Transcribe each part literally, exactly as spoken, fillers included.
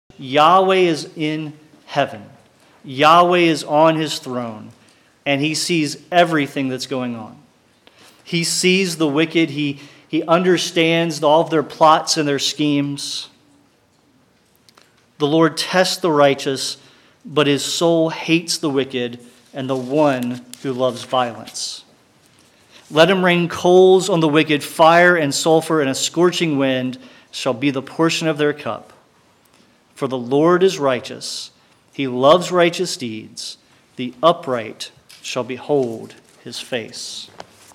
Yahweh is in heaven. Yahweh is on his throne, and he sees everything that's going on. He sees the wicked. He, he understands all of their plots and their schemes. The Lord tests the righteous, but his soul hates the wicked and the one who loves violence. Let him rain coals on the wicked, fire and sulfur and a scorching wind shall be the portion of their cup. For the Lord is righteous. He loves righteous deeds. The upright shall behold his face.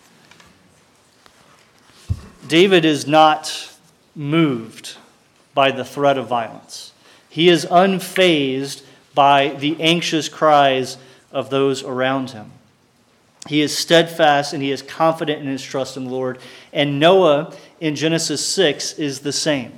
David is not moved by the threat of violence. He is unfazed by the anxious cries of those around him. He is steadfast and he is confident in his trust in the Lord. And Noah in Genesis six is the same.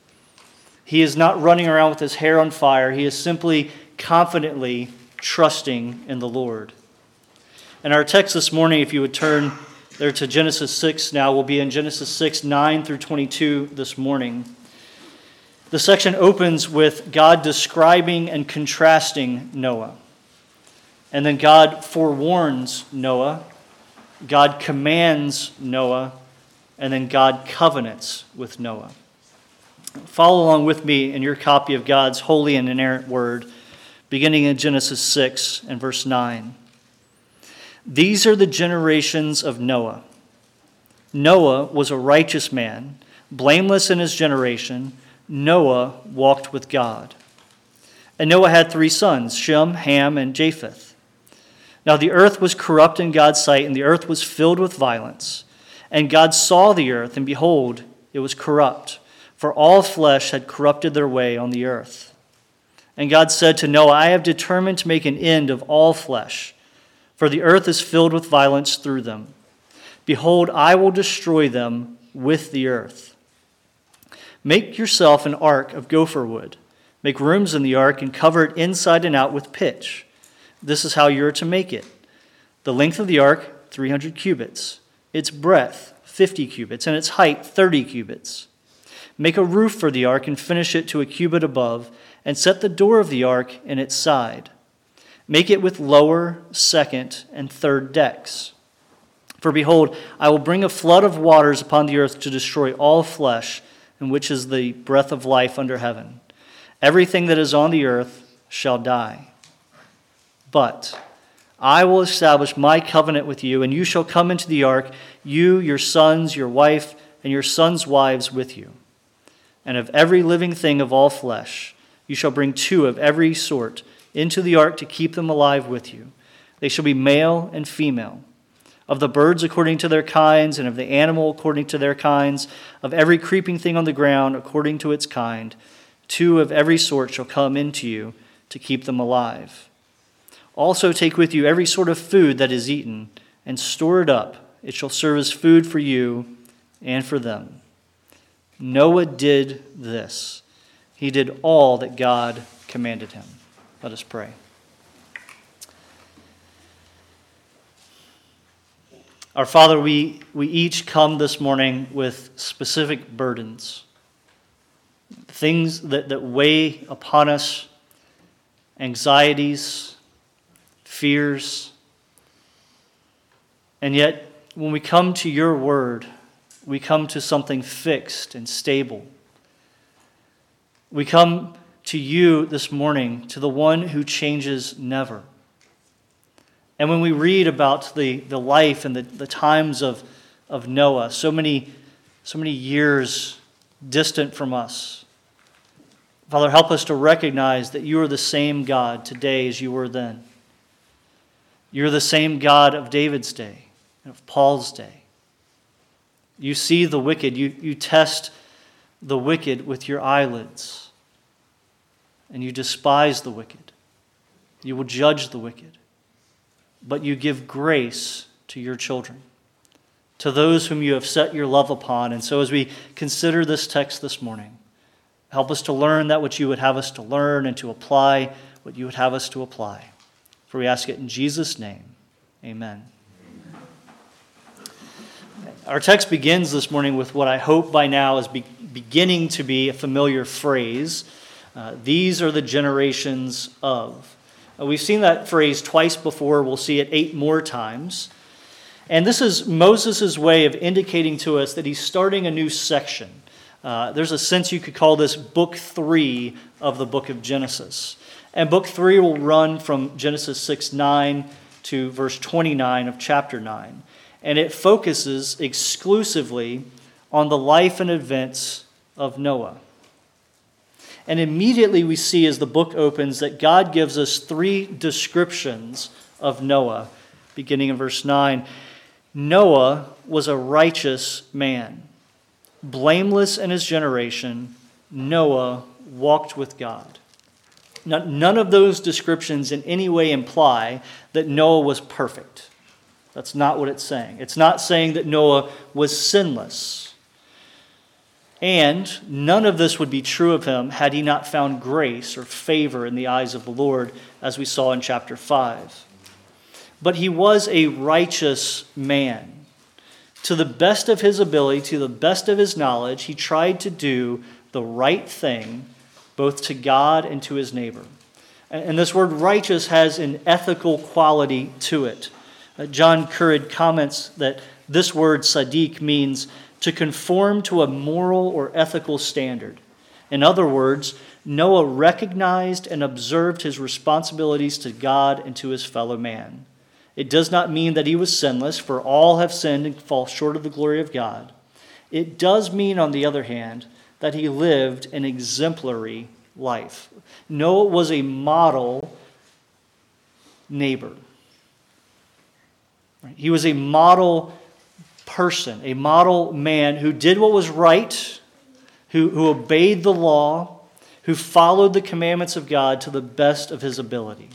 He is not running around with his hair on fire. He is simply confidently trusting in the Lord. And our text this morning, if you would turn there to Genesis six now, will be in Genesis six, nine through twenty-two this morning. The section opens with God describing and contrasting Noah. And then God forewarns Noah, God commands Noah, and then God covenants with Noah. Follow along with me in your copy of God's holy and inerrant word, beginning in Genesis six and verse nine. These are the generations of Noah. Noah was a righteous man, blameless in his generation. Noah walked with God. And Noah had three sons, Shem, Ham, and Japheth. Now the earth was corrupt in God's sight, and the earth was filled with violence. And God saw the earth, and behold, it was corrupt, for all flesh had corrupted their way on the earth. And God said to Noah, I have determined to make an end of all flesh, for the earth is filled with violence through them. Behold, I will destroy them with the earth. Make yourself an ark of gopher wood. Make rooms in the ark and cover it inside and out with pitch. This is how you are to make it. The length of the ark, three hundred cubits. Its breadth, fifty cubits. And its height, thirty cubits. Make a roof for the ark and finish it to a cubit above, and set the door of the ark in its side. Make it with lower, second, and third decks. For behold, I will bring a flood of waters upon the earth to destroy all flesh, in which is the breath of life under heaven. Everything that is on the earth shall die. But I will establish my covenant with you, and you shall come into the ark, you, your sons, your wife, and your sons' wives with you. And of every living thing of all flesh, you shall bring two of every sort into the ark to keep them alive with you. They shall be male and female. Of the birds according to their kinds, and of the animal according to their kinds, of every creeping thing on the ground according to its kind, two of every sort shall come into you to keep them alive. Also take with you every sort of food that is eaten, and store it up. It shall serve as food for you and for them. Noah did this. He did all that God commanded him. Let us pray. Our Father, we, we each come this morning with specific burdens, things that, that weigh upon us, anxieties, fears. And yet, when we come to your word, we come to something fixed and stable. We come to you this morning, to the one who changes never. And when we read about the, the life and the, the times of, of Noah, so many, so many years distant from us, Father, help us to recognize that you are the same God today as you were then. You're the same God of David's day and of Paul's day. You see the wicked. You, you test the wicked with your eyelids. And you despise the wicked. You will judge the wicked. But you give grace to your children, to those whom you have set your love upon. And so as we consider this text this morning, help us to learn that which you would have us to learn and to apply what you would have us to apply. For we ask it in Jesus' name. Amen. Our text begins this morning with what I hope by now is be, beginning to be a familiar phrase. Uh, these are the generations of. Uh, we've seen that phrase twice before. We'll see it eight more times. And this is Moses' way of indicating to us that he's starting a new section. Uh, there's a sense you could call this book three of the book of Genesis. And book three will run from Genesis six nine to verse twenty-nine of chapter nine. And it focuses exclusively on the life and events of Noah. And immediately we see as the book opens that God gives us three descriptions of Noah, beginning in verse nine. Noah was a righteous man, blameless in his generation. Noah walked with God. Now, none of those descriptions in any way imply that Noah was perfect. That's not what it's saying. It's not saying that Noah was sinless. And none of this would be true of him had he not found grace or favor in the eyes of the Lord, as we saw in chapter five. But he was a righteous man. To the best of his ability, to the best of his knowledge, he tried to do the right thing, both to God and to his neighbor. And this word righteous has an ethical quality to it. John Currid comments that this word tzaddik means to conform to a moral or ethical standard. In other words, Noah recognized and observed his responsibilities to God and to his fellow man. It does not mean that he was sinless, for all have sinned and fall short of the glory of God. It does mean, on the other hand, that he lived an exemplary life. Noah was a model neighbor. He was a model person, a model man who did what was right, who, who obeyed the law, who followed the commandments of God to the best of his ability.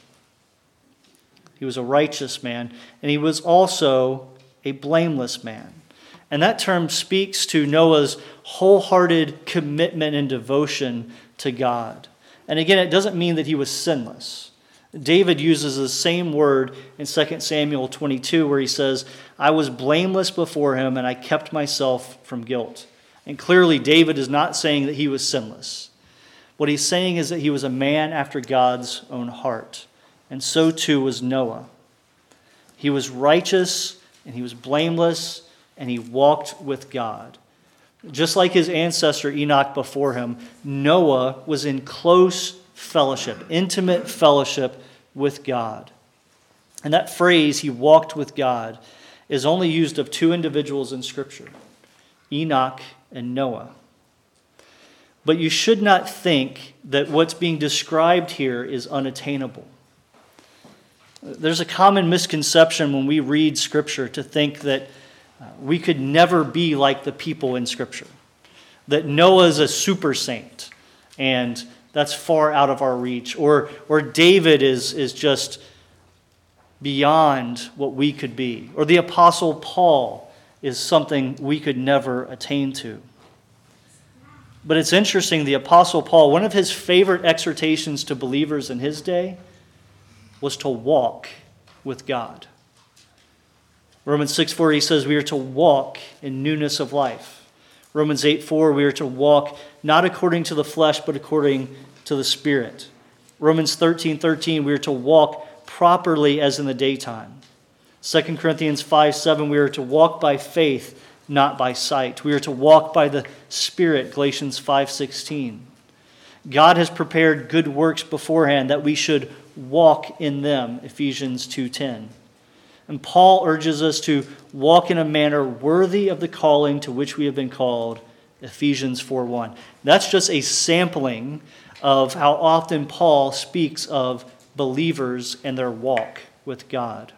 He was a righteous man, and he was also a blameless man. And that term speaks to Noah's wholehearted commitment and devotion to God. And again, it doesn't mean that he was sinless. David uses the same word in Second Samuel twenty-two, where he says, I was blameless before him, and I kept myself from guilt. And clearly, David is not saying that he was sinless. What he's saying is that he was a man after God's own heart. And so too was Noah. He was righteous, and he was blameless, and he walked with God. Just like his ancestor Enoch before him, Noah was in close fellowship, intimate fellowship with God. And that phrase, he walked with God, is only used of two individuals in Scripture, Enoch and Noah. But you should not think that what's being described here is unattainable. There's a common misconception when we read Scripture to think that uh, we could never be like the people in Scripture, that Noah is a super saint, and that's far out of our reach, or or David is, is just beyond what we could be, or the Apostle Paul is something we could never attain to. But it's interesting, the Apostle Paul, one of his favorite exhortations to believers in his day was to walk with God. Romans six four, he says we are to walk in newness of life. Romans eight four, we are to walk not according to the flesh, but according to the Spirit. Romans thirteen thirteen, we are to walk properly as in the daytime. Second Corinthians five seven, we are to walk by faith, not by sight. We are to walk by the Spirit, Galatians five sixteen. God has prepared good works beforehand that we should walk in them, Ephesians two ten. And Paul urges us to walk in a manner worthy of the calling to which we have been called, Ephesians four one. That's just a sampling of how often Paul speaks of believers and their walk with God.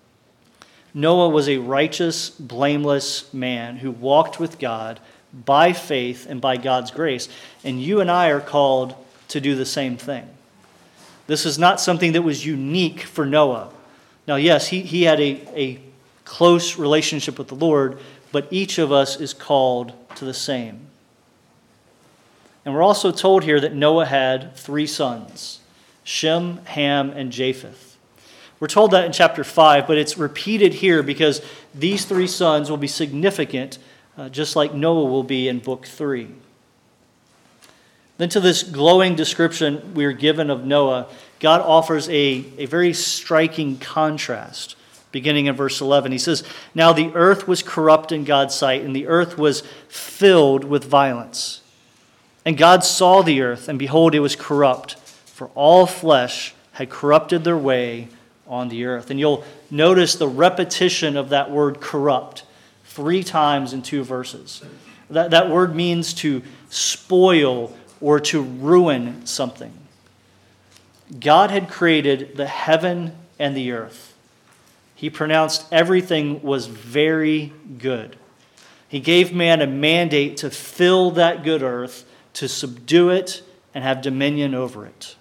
Noah was a righteous, blameless man who walked with God by faith and by God's grace. And you and I are called to do the same thing. This is not something that was unique for Noah. Now, yes, he, he had a, a close relationship with the Lord, but each of us is called to the same. And we're also told here that Noah had three sons, Shem, Ham, and Japheth. We're told that in chapter five, but it's repeated here because these three sons will be significant, uh, just like Noah will be in book three. Then to this glowing description we are given of Noah, God offers a, a very striking contrast, beginning in verse eleven. He says, "Now the earth was corrupt in God's sight, and the earth was filled with violence. And God saw the earth, and behold, it was corrupt, for all flesh had corrupted their way on the earth." And you'll notice the repetition of that word corrupt three times in two verses. That, that word means to spoil or to ruin something. God had created the heaven and the earth. He pronounced everything was very good. He gave man a mandate to fill that good earth, to subdue it, and have dominion over it.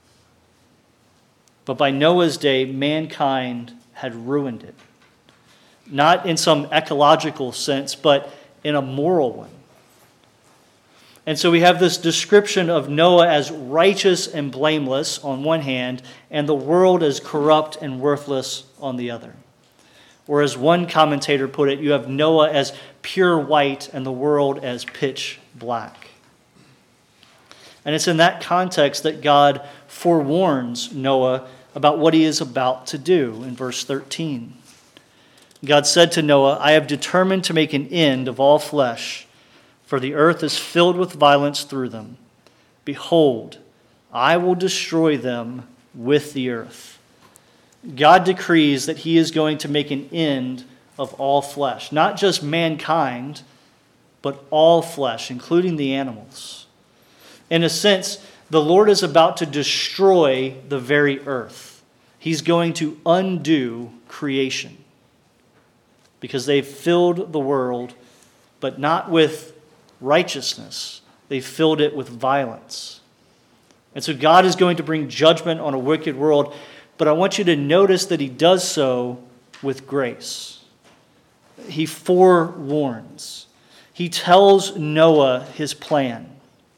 But by Noah's day, mankind had ruined it. Not in some ecological sense, but in a moral one. And so we have this description of Noah as righteous and blameless on one hand, and the world as corrupt and worthless on the other. Or as one commentator put it, you have Noah as pure white and the world as pitch black. And it's in that context that God forewarns Noah about what he is about to do in verse thirteen. God said to Noah, "I have determined to make an end of all flesh, for the earth is filled with violence through them. Behold, I will destroy them with the earth." God decrees that he is going to make an end of all flesh, not just mankind, but all flesh, including the animals. In a sense, the Lord is about to destroy the very earth. He's going to undo creation because they've filled the world, but not with righteousness. They filled it with violence. And so God is going to bring judgment on a wicked world, but I want you to notice that he does so with grace. He forewarns. He tells Noah his plan.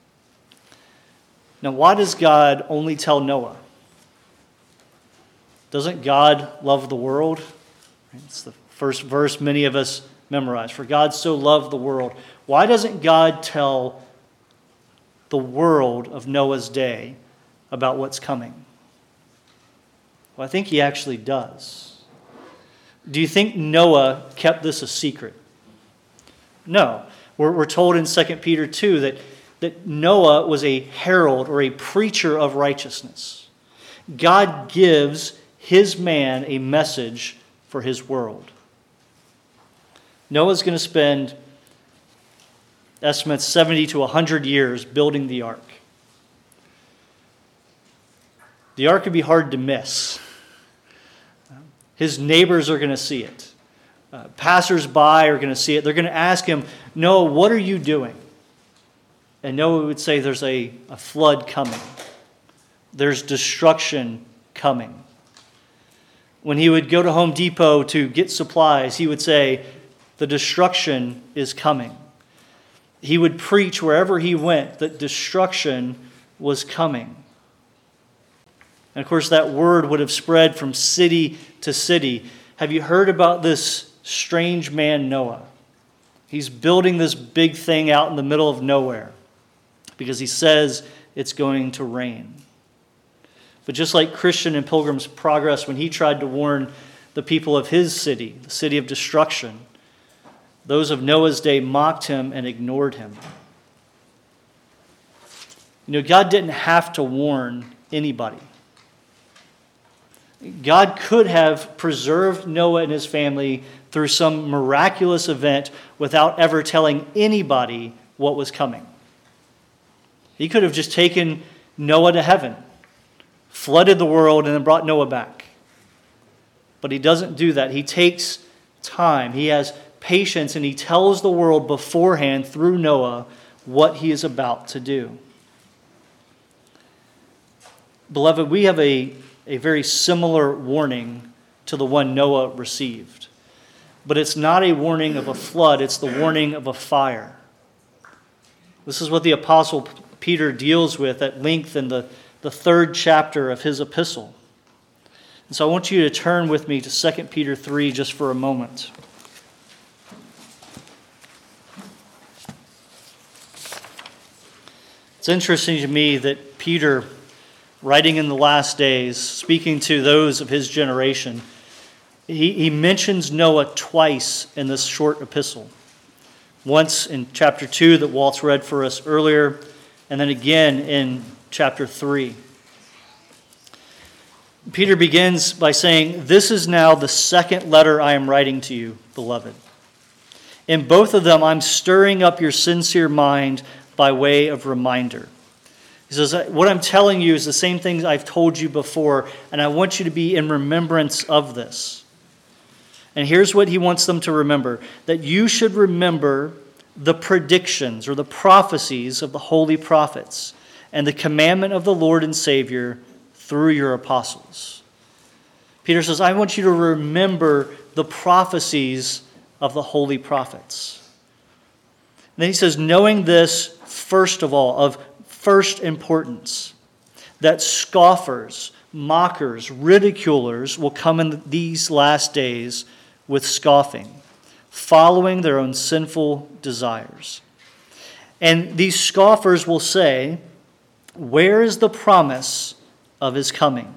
Now, why does God only tell Noah? Doesn't God love the world? It's the first verse many of us memorize. For God so loved the world. Why doesn't God tell the world of Noah's day about what's coming? Well, I think he actually does. Do you think Noah kept this a secret? No. We're, we're told in Second Peter two that, that Noah was a herald or a preacher of righteousness. God gives his man a message for his world. Noah's going to spend, estimates, seventy to one hundred years building the ark. The ark could be hard to miss. His neighbors are going to see it. Uh, passers-by are going to see it. They're going to ask him, "Noah, what are you doing?" And Noah would say, "There's a, a flood coming. There's destruction coming." When he would go to Home Depot to get supplies, he would say, "The destruction is coming." He would preach wherever he went that destruction was coming. And of course, that word would have spread from city to city. Have you heard about this strange man, Noah? He's building this big thing out in the middle of nowhere because he says it's going to rain. But just like Christian in Pilgrim's Progress, when he tried to warn the people of his city, the city of destruction, those of Noah's day mocked him and ignored him. You know, God didn't have to warn anybody. God could have preserved Noah and his family through some miraculous event without ever telling anybody what was coming. He could have just taken Noah to heaven, flooded the world, and then brought Noah back. But he doesn't do that. He takes time. He has patience, and he tells the world beforehand through Noah what he is about to do. Beloved, we have a, a very similar warning to the one Noah received. But it's not a warning of a flood, it's the warning of a fire. This is what the Apostle Peter deals with at length in the, the third chapter of his epistle. And so I want you to turn with me to Second Peter three just for a moment. It's interesting to me that Peter, writing in the last days, speaking to those of his generation, he, he mentions Noah twice in this short epistle. Once in chapter two that Walt's read for us earlier, and then again in chapter three. Peter begins by saying, "This is now the second letter I am writing to you, beloved. In both of them, I'm stirring up your sincere mind by way of reminder." He says, what I'm telling you is the same things I've told you before, and I want you to be in remembrance of this. And here's what he wants them to remember, that you should remember the predictions or the prophecies of the holy prophets and the commandment of the Lord and Savior through your apostles. Peter says, I want you to remember the prophecies of the holy prophets. And then he says, knowing this, first of all, of first importance, that scoffers, mockers, ridiculers will come in these last days with scoffing, following their own sinful desires. And these scoffers will say, where is the promise of his coming?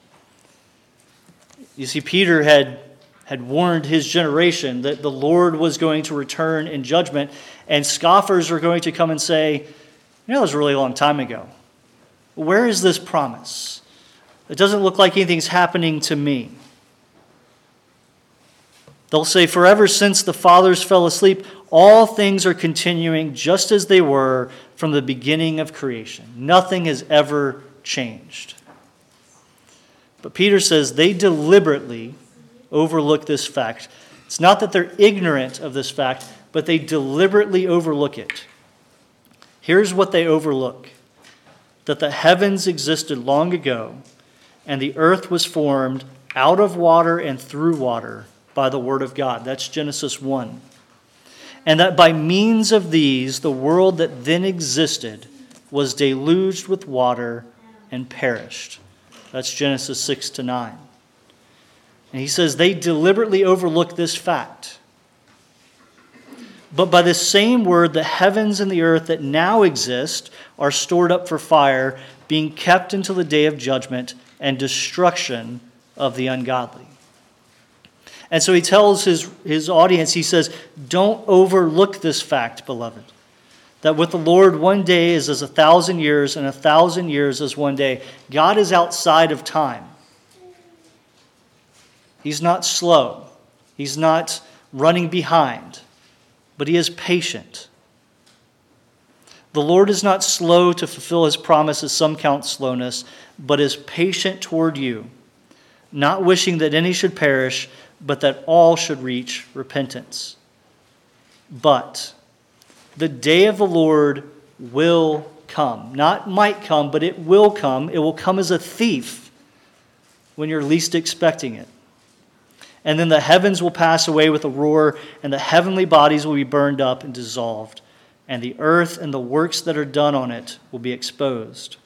You see, Peter had, had warned his generation that the Lord was going to return in judgment, and scoffers are going to come and say, you know, it was a really long time ago. Where is this promise? It doesn't look like anything's happening to me. They'll say, forever since the fathers fell asleep, all things are continuing just as they were from the beginning of creation. Nothing has ever changed. But Peter says they deliberately overlook this fact. It's not that they're ignorant of this fact, but they deliberately overlook it. Here's what they overlook: that the heavens existed long ago, and the earth was formed out of water and through water by the word of God. That's Genesis one. And that by means of these, the world that then existed was deluged with water and perished. That's Genesis six to nine. And he says they deliberately overlook this fact. But by the same word, the heavens and the earth that now exist are stored up for fire, being kept until the day of judgment and destruction of the ungodly. And so he tells his, his audience, he says, don't overlook this fact, beloved, that with the Lord one day is as a thousand years, and a thousand years as one day. God is outside of time. He's not slow. He's not running behind. But he is patient. The Lord is not slow to fulfill his promise, as some count slowness, but is patient toward you, not wishing that any should perish, but that all should reach repentance. But the day of the Lord will come. Not might come, but it will come. It will come as a thief when you're least expecting it. And then the heavens will pass away with a roar, and the heavenly bodies will be burned up and dissolved, and the earth and the works that are done on it will be exposed.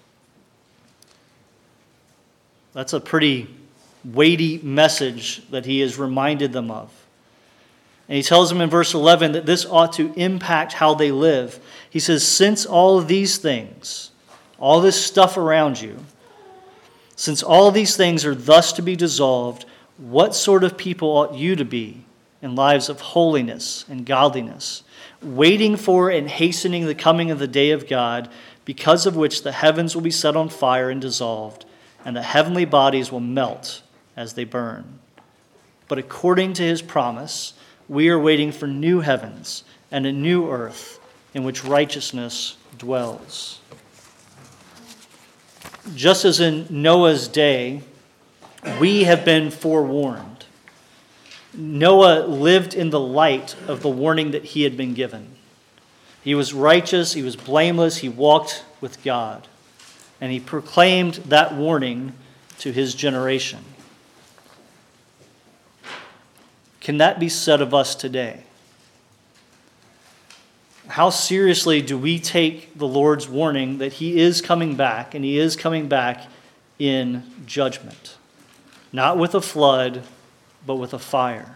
That's a pretty weighty message that he has reminded them of. And he tells them in verse eleven that this ought to impact how they live. He says, since all of these things, all this stuff around you, since all these things are thus to be dissolved, what sort of people ought you to be in lives of holiness and godliness, waiting for and hastening the coming of the day of God, because of which the heavens will be set on fire and dissolved, and the heavenly bodies will melt as they burn. But according to his promise, we are waiting for new heavens and a new earth in which righteousness dwells. Just as in Noah's day, we have been forewarned. Noah lived in the light of the warning that he had been given. He was righteous, he was blameless, he walked with God. And he proclaimed that warning to his generation. Can that be said of us today? How seriously do we take the Lord's warning that he is coming back, and he is coming back in judgment? Not with a flood, but with a fire.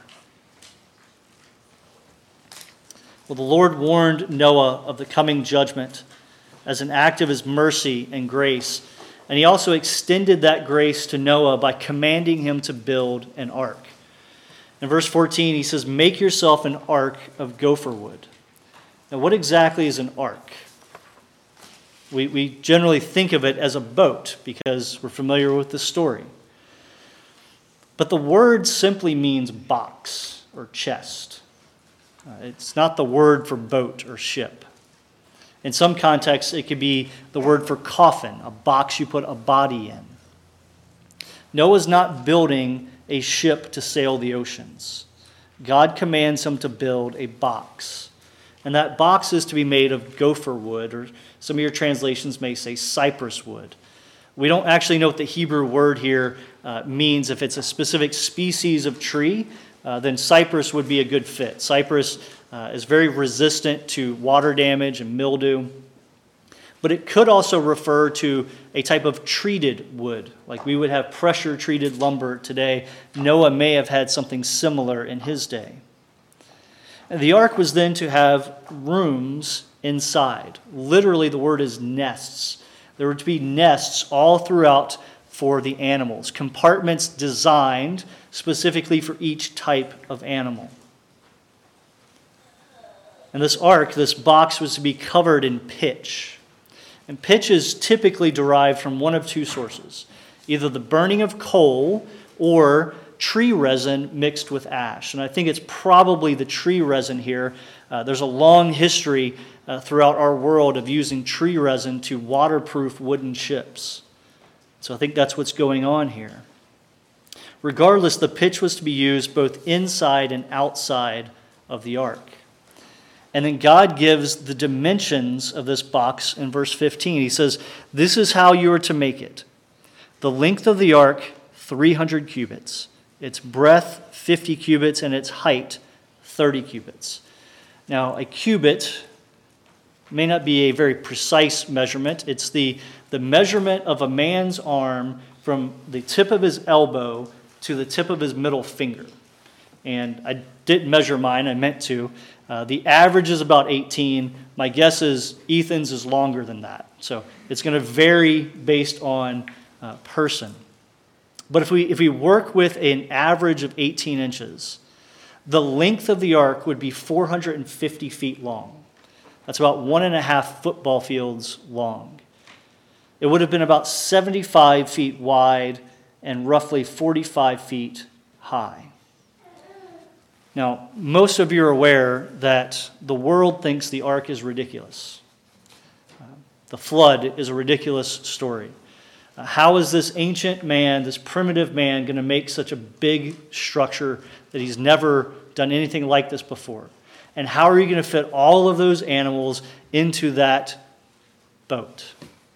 Well, the Lord warned Noah of the coming judgment as an act of his mercy and grace. And he also extended that grace to Noah by commanding him to build an ark. In verse fourteen, he says, "Make yourself an ark of gopher wood." Now, what exactly is an ark? We, we generally think of it as a boat because we're familiar with the story. But the word simply means box or chest. Uh, it's not the word for boat or ship. In some contexts, it could be the word for coffin, a box you put a body in. Noah's not building a ship to sail the oceans. God commands him to build a box. And that box is to be made of gopher wood, or some of your translations may say cypress wood. We don't actually know what the Hebrew word here uh, means. If it's a specific species of tree, uh, then cypress would be a good fit. Cypress uh, is very resistant to water damage and mildew. But it could also refer to a type of treated wood. Like we would have pressure-treated lumber today. Noah may have had something similar in his day. And the ark was then to have rooms inside. Literally, the word is nests. There were to be nests all throughout for the animals, compartments designed specifically for each type of animal. And this ark, this box, was to be covered in pitch. And pitch is typically derived from one of two sources, either the burning of coal or tree resin mixed with ash. And I think it's probably the tree resin here. Uh, there's a long history uh, throughout our world of using tree resin to waterproof wooden ships. So I think that's what's going on here. Regardless, the pitch was to be used both inside and outside of the ark. And then God gives the dimensions of this box in verse fifteen. He says, "This is how you are to make it. The length of the ark, three hundred cubits. Its breadth, fifty cubits, and its height, thirty cubits." Now, a cubit may not be a very precise measurement. It's the, the measurement of a man's arm from the tip of his elbow to the tip of his middle finger. And I didn't measure mine, I meant to. Uh, the average is about eighteen. My guess is Ethan's is longer than that. So it's going to vary based on uh, person. But if we if we work with an average of eighteen inches, the length of the ark would be four hundred fifty feet long. That's about one and a half football fields long. It would have been about seventy-five feet wide and roughly forty-five feet high. Now, most of you are aware that the world thinks the ark is ridiculous. Uh, the flood is a ridiculous story. Uh, how is this ancient man, this primitive man, going to make such a big structure that he's never done anything like this before? And how are you going to fit all of those animals into that boat?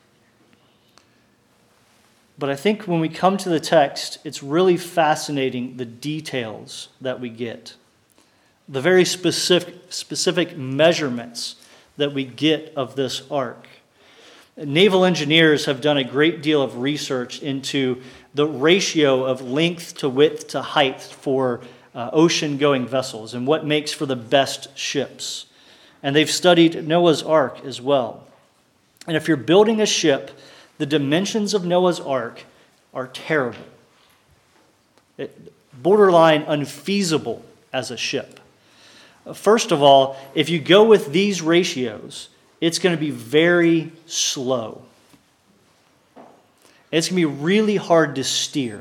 But I think when we come to the text, it's really fascinating the details that we get. The very specific, specific measurements that we get of this ark. Naval engineers have done a great deal of research into the ratio of length to width to height for uh, ocean-going vessels and what makes for the best ships. And they've studied Noah's Ark as well. And if you're building a ship, the dimensions of Noah's Ark are terrible. It, borderline unfeasible as a ship. First of all, if you go with these ratios, it's going to be very slow. It's going to be really hard to steer.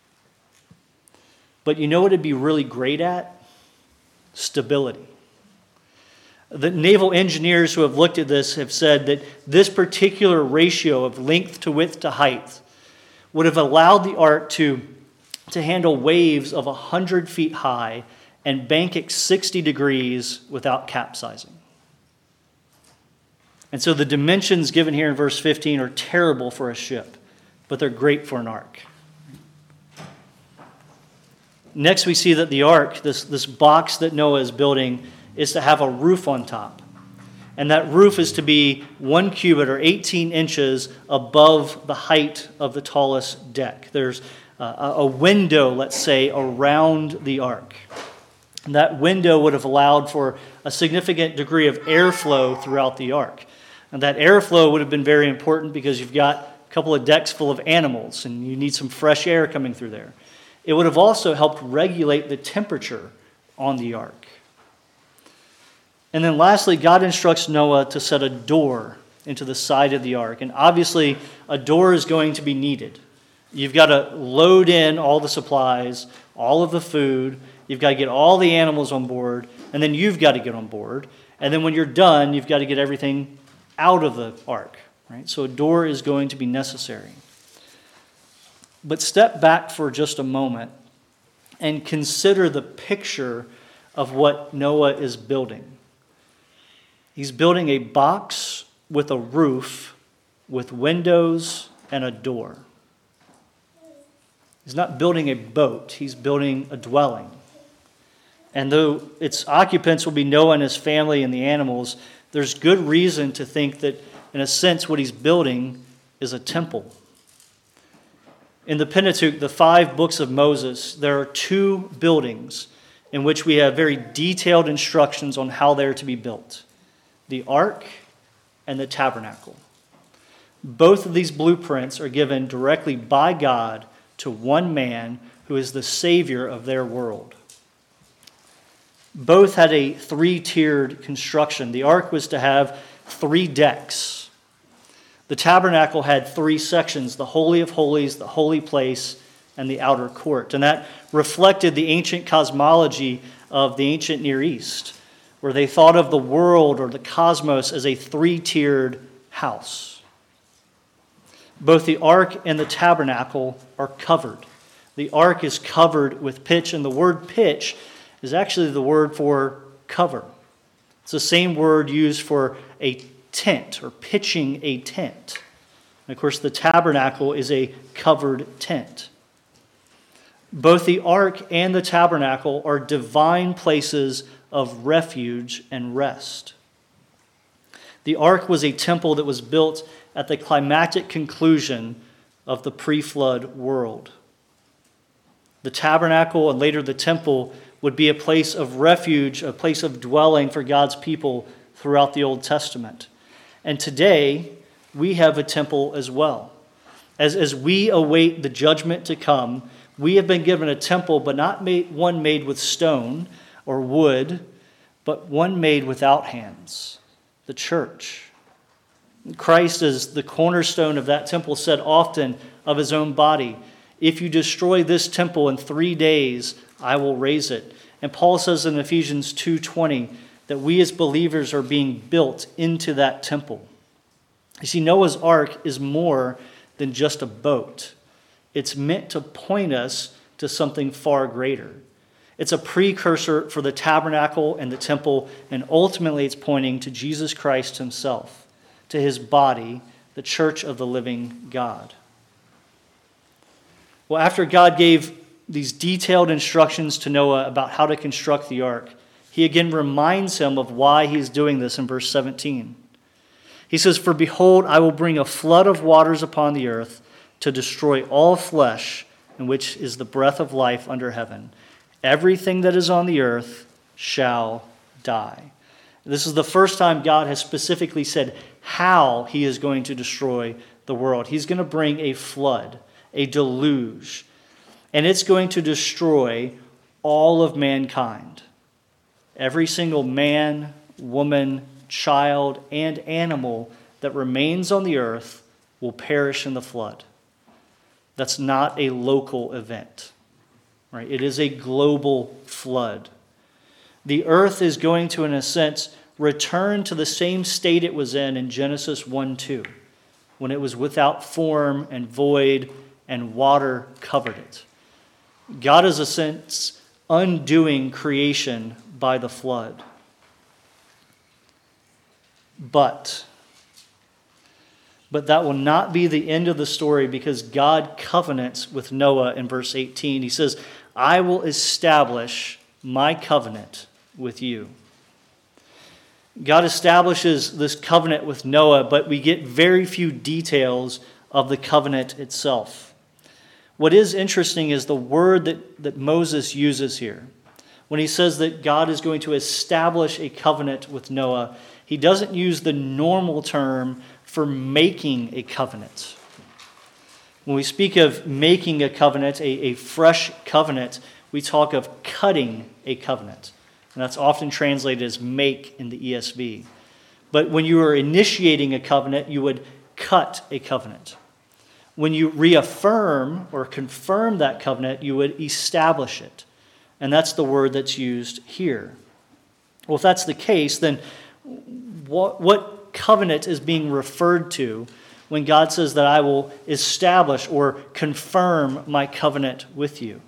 But you know what it'd be really great at? Stability. The naval engineers who have looked at this have said that this particular ratio of length to width to height would have allowed the ark to, to handle waves of one hundred feet high and bank it sixty degrees without capsizing. And so the dimensions given here in verse fifteen are terrible for a ship, but they're great for an ark. Next, we see that the ark, this, this box that Noah is building, is to have a roof on top. And that roof is to be one cubit or eighteen inches above the height of the tallest deck. There's a, a window, let's say, around the ark. That window would have allowed for a significant degree of airflow throughout the ark. And that airflow would have been very important because you've got a couple of decks full of animals and you need some fresh air coming through there. It would have also helped regulate the temperature on the ark. And then lastly, God instructs Noah to set a door into the side of the ark. And obviously, a door is going to be needed. You've got to load in all the supplies, all of the food. You've got to get all the animals on board. And then you've got to get on board. And then when you're done, you've got to get everything out of the ark. Right? So a door is going to be necessary. But step back for just a moment and consider the picture of what Noah is building. He's building a box with a roof, with windows and a door. He's not building a boat, he's building a dwelling. And though its occupants will be Noah and his family and the animals, there's good reason to think that, in a sense, what he's building is a temple. In the Pentateuch, the five books of Moses, there are two buildings in which we have very detailed instructions on how they're to be built: the ark and the tabernacle. Both of these blueprints are given directly by God to one man who is the Savior of their world. Both had a three-tiered construction. The ark was to have three decks. The tabernacle had three sections: the Holy of Holies, the holy place, and the outer court. And that reflected the ancient cosmology of the ancient Near East, where they thought of the world or the cosmos as a three-tiered house. Both the ark and the tabernacle are covered. The ark is covered with pitch, and the word pitch is actually the word for cover. It's the same word used for a tent or pitching a tent. And of course, the tabernacle is a covered tent. Both the ark and the tabernacle are divine places of refuge and rest. The ark was a temple that was built at the climactic conclusion of the pre-flood world. The tabernacle and later the temple would be a place of refuge, a place of dwelling for God's people throughout the Old Testament. And today, we have a temple as well. As, as we await the judgment to come, we have been given a temple, but not made, one made with stone or wood, but one made without hands, the church. Christ, as the cornerstone of that temple, said often of his own body, "If you destroy this temple in three days, I will raise it." And Paul says in Ephesians two twenty that we as believers are being built into that temple. You see, Noah's Ark is more than just a boat. It's meant to point us to something far greater. It's a precursor for the tabernacle and the temple, and ultimately it's pointing to Jesus Christ himself, to his body, the church of the living God. Well, after God gave these detailed instructions to Noah about how to construct the ark, he again reminds him of why he's doing this in verse seventeen. He says, "For behold, I will bring a flood of waters upon the earth to destroy all flesh, in which is the breath of life under heaven. Everything that is on the earth shall die." This is the first time God has specifically said how he is going to destroy the world. He's going to bring a flood, a deluge, and it's going to destroy all of mankind. Every single man, woman, child, and animal that remains on the earth will perish in the flood. That's not a local event, right? It is a global flood. The earth is going to, in a sense, return to the same state it was in in Genesis one two, when it was without form and void and water covered it. God is, in a sense, undoing creation by the flood. But, but that will not be the end of the story, because God covenants with Noah in verse eighteen. He says, "I will establish my covenant with you." God establishes this covenant with Noah, but we get very few details of the covenant itself. What is interesting is the word that, that Moses uses here. When he says that God is going to establish a covenant with Noah, He doesn't use the normal term for making a covenant. When we speak of making a covenant, a, a fresh covenant, we talk of cutting a covenant. And that's often translated as make in the E S V. But when you are initiating a covenant, you would cut a covenant. When you reaffirm or confirm that covenant, you would establish it. And that's the word that's used here. Well, if that's the case, then what, what covenant is being referred to when God says that I will establish or confirm my covenant with you?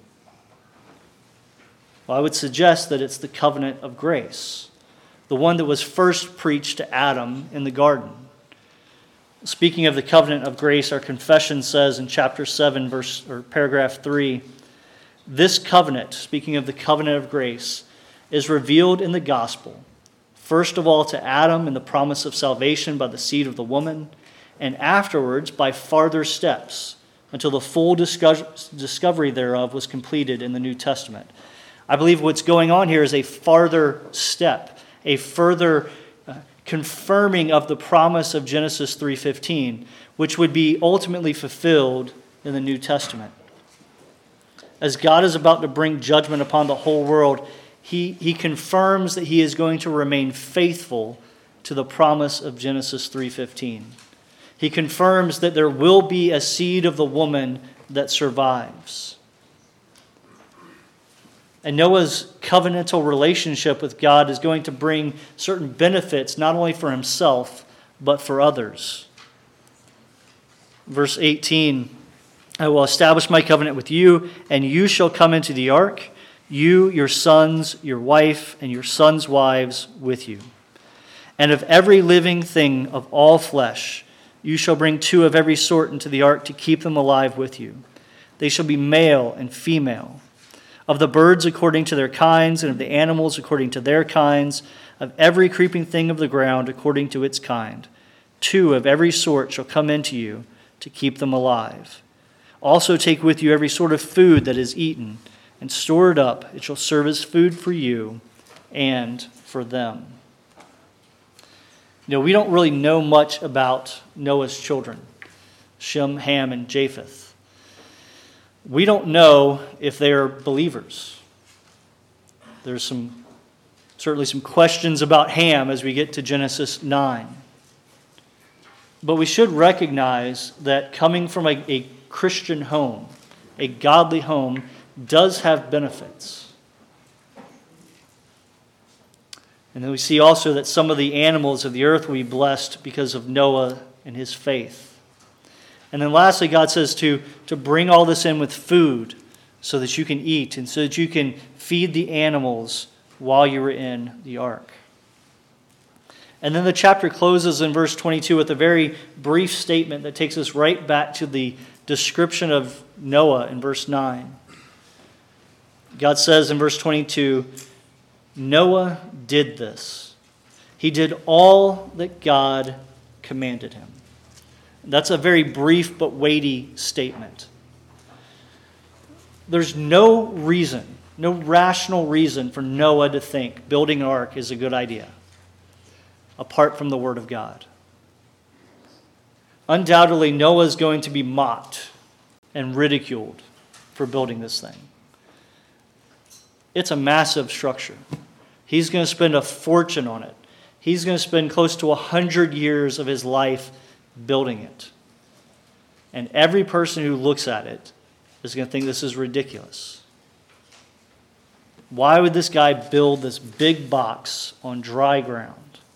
Well, I would suggest that it's the covenant of grace, the one that was first preached to Adam in the garden. Speaking of the covenant of grace, our confession says in chapter seven, verse or paragraph three, this covenant, speaking of the covenant of grace, is revealed in the gospel, first of all to Adam in the promise of salvation by the seed of the woman, and afterwards by farther steps until the full discovery thereof was completed in the New Testament. I believe what's going on here is a farther step, a further uh, confirming of the promise of Genesis three fifteen, which would be ultimately fulfilled in the New Testament. As God is about to bring judgment upon the whole world, he, he confirms that he is going to remain faithful to the promise of Genesis three fifteen. He confirms that there will be a seed of the woman that survives. And Noah's covenantal relationship with God is going to bring certain benefits, not only for himself, but for others. Verse eighteen, I will establish my covenant with you, and you shall come into the ark, you, your sons, your wife, and your sons' wives with you. And of every living thing of all flesh, you shall bring two of every sort into the ark to keep them alive with you. They shall be male and female. Of the birds according to their kinds, and of the animals according to their kinds, of every creeping thing of the ground according to its kind. Two of every sort shall come into you to keep them alive. Also take with you every sort of food that is eaten, and store it up. It shall serve as food for you and for them. You know, we don't really know much about Noah's children, Shem, Ham, and Japheth. We don't know if they are believers. There's some certainly some questions about Ham as we get to Genesis nine. But we should recognize that coming from a, a Christian home, a godly home, does have benefits. And then we see also that some of the animals of the earth will be blessed because of Noah and his faith. And then lastly, God says to, to bring all this in with food so that you can eat and so that you can feed the animals while you were in the ark. And then the chapter closes in verse twenty-two with a very brief statement that takes us right back to the description of Noah in verse nine. God says in verse twenty-two, Noah did this. He did all that God commanded him. That's a very brief but weighty statement. There's no reason, no rational reason for Noah to think building an ark is a good idea, apart from the Word of God. Undoubtedly, Noah is going to be mocked and ridiculed for building this thing. It's a massive structure. He's going to spend a fortune on it. He's going to spend close to a hundred years of his life building it. And every person who looks at it is going to think this is ridiculous. Why would this guy build this big box on dry ground?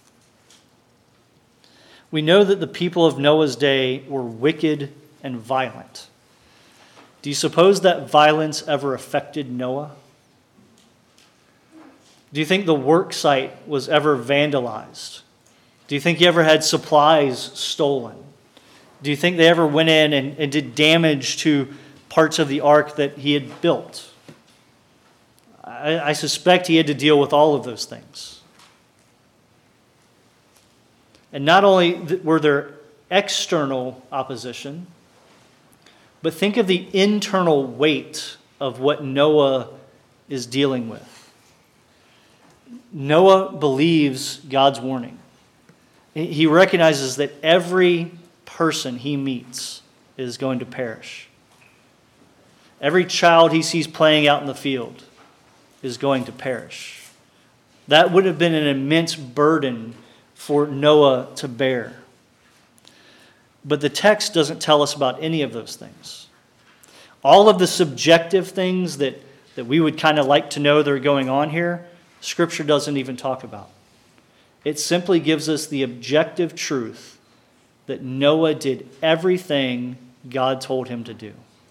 We know that the people of Noah's day were wicked and violent. Do you suppose that violence ever affected Noah? Do you think the work site was ever vandalized? Do you think he ever had supplies stolen? Do you think they ever went in and, and did damage to parts of the ark that he had built? I, I suspect he had to deal with all of those things. And not only were there external opposition, but think of the internal weight of what Noah is dealing with. Noah believes God's warning. He recognizes that every person he meets is going to perish. Every child he sees playing out in the field is going to perish. That would have been an immense burden for Noah to bear. But the text doesn't tell us about any of those things. All of the subjective things that, that we would kind of like to know that are going on here, Scripture doesn't even talk about. It simply gives us the objective truth that Noah did everything God told him to do.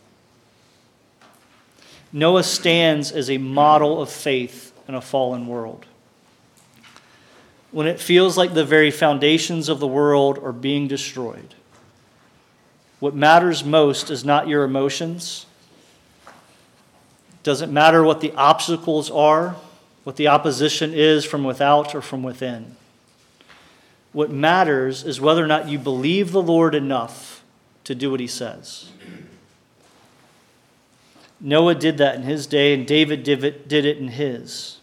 Noah stands as a model of faith in a fallen world. When it feels like the very foundations of the world are being destroyed, what matters most is not your emotions. It doesn't matter what the obstacles are, what the opposition is from without or from within. What matters is whether or not you believe the Lord enough to do what he says. Noah did that in his day, and David did it, did it in his.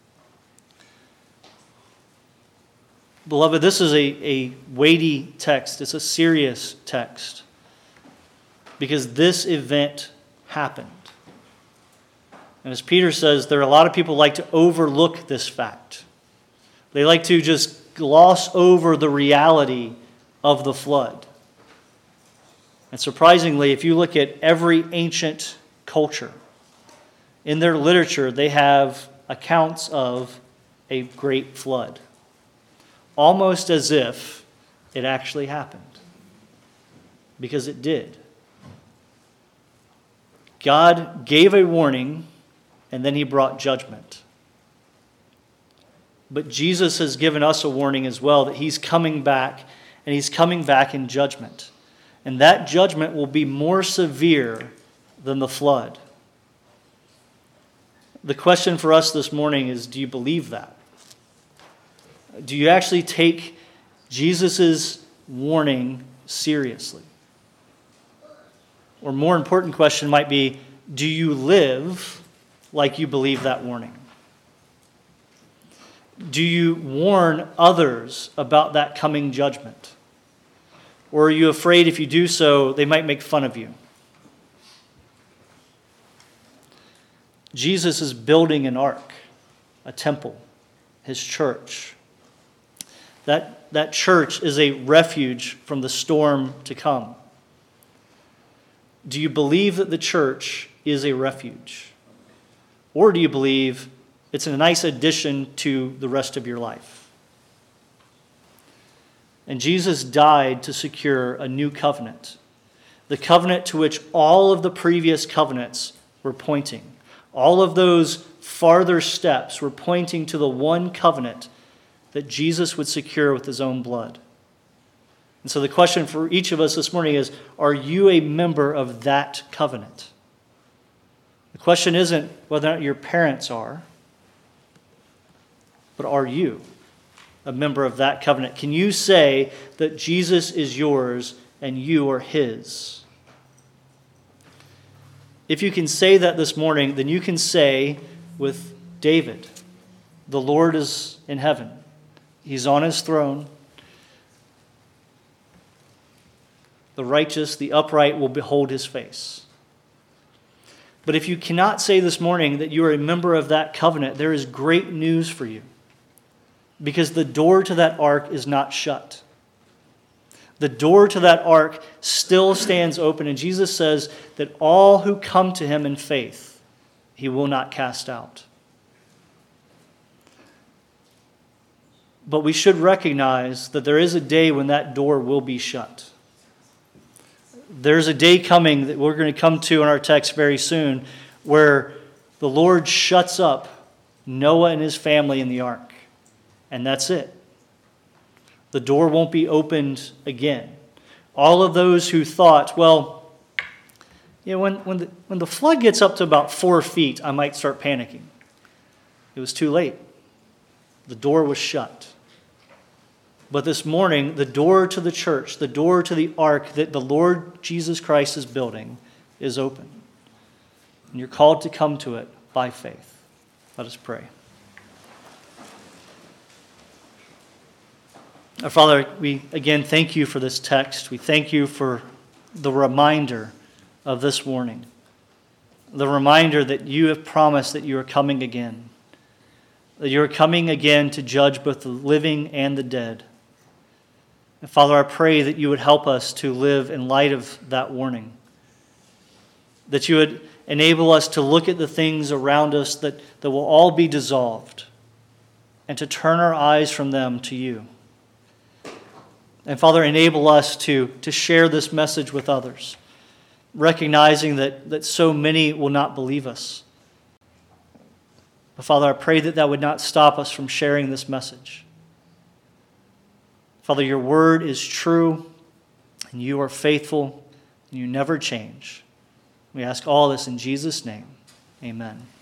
Beloved, this is a, a weighty text. It's a serious text. Because this event happened. And as Peter says, there are a lot of people who like to overlook this fact. They like to just gloss over the reality of the flood. And surprisingly, if you look at every ancient culture, in their literature, they have accounts of a great flood. Almost as if it actually happened. Because it did. God gave a warning, and then he brought judgment. But Jesus has given us a warning as well, that he's coming back, and he's coming back in judgment. And that judgment will be more severe than the flood. The question for us this morning is, do you believe that? Do you actually take Jesus' warning seriously? Or more important question might be, do you live like you believe that warning? Do you warn others about that coming judgment? Or are you afraid if you do so, they might make fun of you? Jesus is building an ark, a temple, his church. That, that church is a refuge from the storm to come. Do you believe that the church is a refuge? Or do you believe it's a nice addition to the rest of your life? And Jesus died to secure a new covenant, the covenant to which all of the previous covenants were pointing. All of those farther steps were pointing to the one covenant that Jesus would secure with his own blood. And so the question for each of us this morning is, are you a member of that covenant? The question isn't whether or not your parents are, but are you a member of that covenant? Can you say that Jesus is yours and you are his? If you can say that this morning, then you can say with David, the Lord is in heaven. He's on his throne. The righteous, the upright will behold his face. But if you cannot say this morning that you are a member of that covenant, there is great news for you. Because the door to that ark is not shut. The door to that ark still stands open. And Jesus says that all who come to him in faith, he will not cast out. But we should recognize that there is a day when that door will be shut. There's a day coming that we're going to come to in our text very soon where the Lord shuts up Noah and his family in the ark. And that's it. The door won't be opened again. All of those who thought, well, you know, when, when, the, when the flood gets up to about four feet, I might start panicking. It was too late. The door was shut. But this morning, the door to the church, the door to the ark that the Lord Jesus Christ is building is open. And you're called to come to it by faith. Let us pray. Our Father, we again thank you for this text. We thank you for the reminder of this warning, the reminder that you have promised that you are coming again, that you are coming again to judge both the living and the dead. And Father, I pray that you would help us to live in light of that warning, that you would enable us to look at the things around us that, that will all be dissolved and to turn our eyes from them to you. And Father, enable us to, to share this message with others, recognizing that, that so many will not believe us. But Father, I pray that that would not stop us from sharing this message. Father, your word is true, and you are faithful, and you never change. We ask all this in Jesus' name. Amen.